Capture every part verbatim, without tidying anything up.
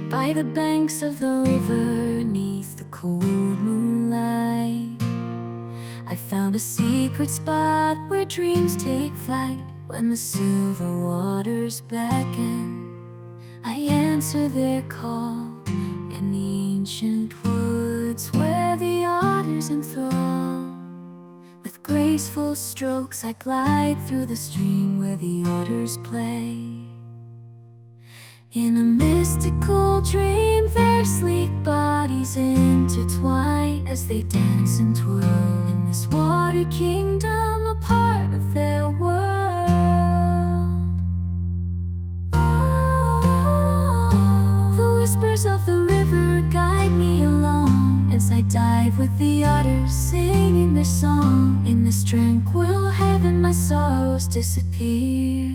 By the banks of the river, neath the cold moonlight, I found a secret spot where dreams take flight. When the silver waters beckon, I answer their call. In the ancient woods where the otters enthrall, with graceful strokes I glide through the stream where the otters play. In a mystical dream, their sleek bodies intertwine as they dance and twirl in this water kingdom, a part of their world. Oh, the whispers of the river guide me along as I dive with the otters, singing their song. In this tranquil heaven, my sorrows disappear.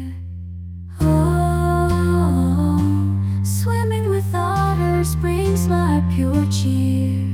Swimming with otters brings my pure cheer.